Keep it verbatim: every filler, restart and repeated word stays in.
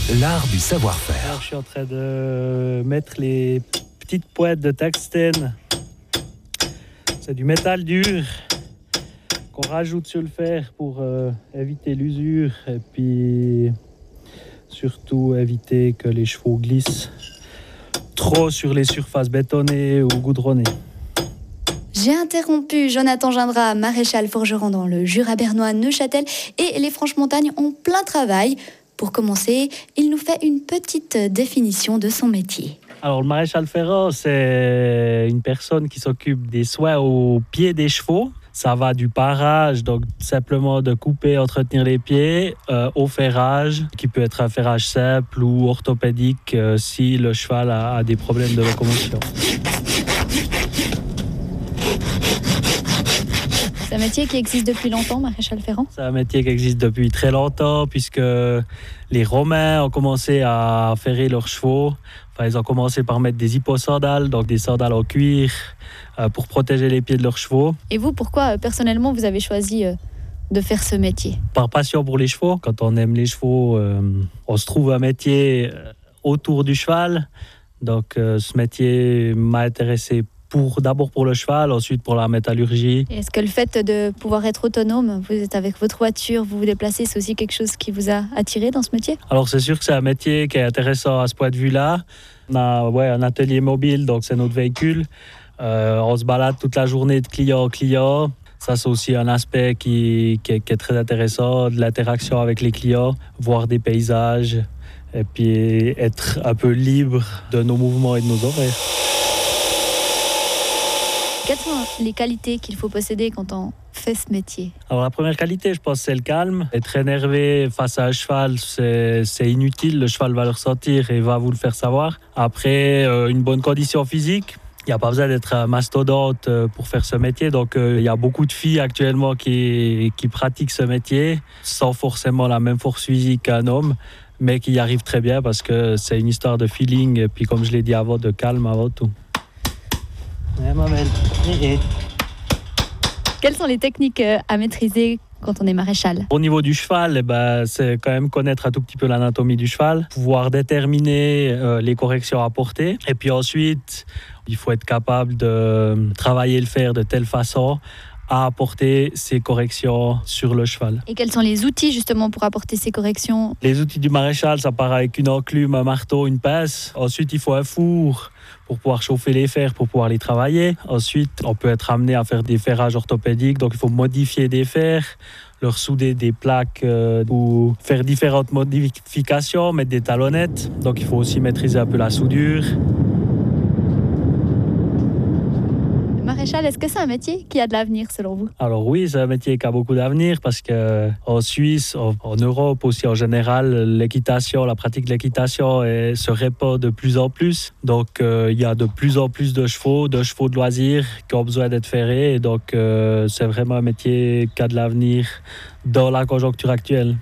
L'art du savoir-faire. Alors, je suis en train de mettre les petites pointes de tungstène. C'est du métal dur qu'on rajoute sur le fer pour euh, éviter l'usure et puis surtout éviter que les chevaux glissent trop sur les surfaces bétonnées ou goudronnées. J'ai interrompu Jonathan Gindra, maréchal forgeron dans le Jura bernois, Neuchâtel, et les Franches-Montagnes ont plein travail. Pour commencer, il nous fait une petite définition de son métier. Alors, le maréchal ferrant, c'est une personne qui s'occupe des soins aux pieds des chevaux. Ça va du parage, donc simplement de couper, entretenir les pieds, euh, au ferrage, qui peut être un ferrage simple ou orthopédique euh, si le cheval a, a des problèmes de locomotion. C'est un métier qui existe depuis longtemps, maréchal ferrant ? C'est un métier qui existe depuis très longtemps, puisque les Romains ont commencé à ferrer leurs chevaux. Enfin, ils ont commencé par mettre des hipposandales, donc des sandales en cuir, euh, pour protéger les pieds de leurs chevaux. Et vous, pourquoi, personnellement, vous avez choisi euh, de faire ce métier ? Par passion pour les chevaux. Quand on aime les chevaux, euh, on se trouve un métier autour du cheval. Donc, euh, ce métier m'a intéressé Pour, d'abord pour le cheval, ensuite pour la métallurgie. Et est-ce que le fait de pouvoir être autonome, vous êtes avec votre voiture, vous vous déplacez, c'est aussi quelque chose qui vous a attiré dans ce métier ? Alors c'est sûr que c'est un métier qui est intéressant à ce point de vue-là. On a ouais, un atelier mobile, donc c'est notre véhicule. Euh, on se balade toute la journée de client en client. Ça, c'est aussi un aspect qui, qui, est, qui est très intéressant, de l'interaction avec les clients, voir des paysages et puis être un peu libre de nos mouvements et de nos horaires. Quelles sont les qualités qu'il faut posséder quand on fait ce métier ? Alors la première qualité, je pense, c'est le calme. Être énervé face à un cheval, c'est, c'est inutile. Le cheval va le ressentir et va vous le faire savoir. Après, euh, une bonne condition physique. Il n'y a pas besoin d'être un mastodonte pour faire ce métier. Donc, euh, il y a beaucoup de filles actuellement qui, qui pratiquent ce métier sans forcément la même force physique qu'un homme, mais qui y arrivent très bien parce que c'est une histoire de feeling et puis, comme je l'ai dit avant, de calme avant tout. Ouais, ma belle. Et, et. Quelles sont les techniques à maîtriser quand on est maréchal ? Au niveau du cheval, eh ben, c'est quand même connaître un tout petit peu l'anatomie du cheval, pouvoir déterminer euh, les corrections à apporter. Et puis ensuite, il faut être capable de travailler le fer de telle façon à apporter ces corrections sur le cheval. Et quels sont les outils justement pour apporter ces corrections ? Les outils du maréchal, ça part avec une enclume, un marteau, une pince. Ensuite, il faut un four pour pouvoir chauffer les fers, pour pouvoir les travailler. Ensuite, on peut être amené à faire des ferrages orthopédiques, donc il faut modifier des fers, leur souder des plaques euh, ou faire différentes modifications, mettre des talonnettes. Donc il faut aussi maîtriser un peu la soudure. Maréchal, est-ce que c'est un métier qui a de l'avenir selon vous ? Alors oui, c'est un métier qui a beaucoup d'avenir parce qu'en Suisse, en, en Europe aussi en général, l'équitation, la pratique de l'équitation est, se répand de plus en plus. Donc euh, il y a de plus en plus de chevaux, de chevaux de loisirs qui ont besoin d'être ferrés. Et donc euh, c'est vraiment un métier qui a de l'avenir dans la conjoncture actuelle.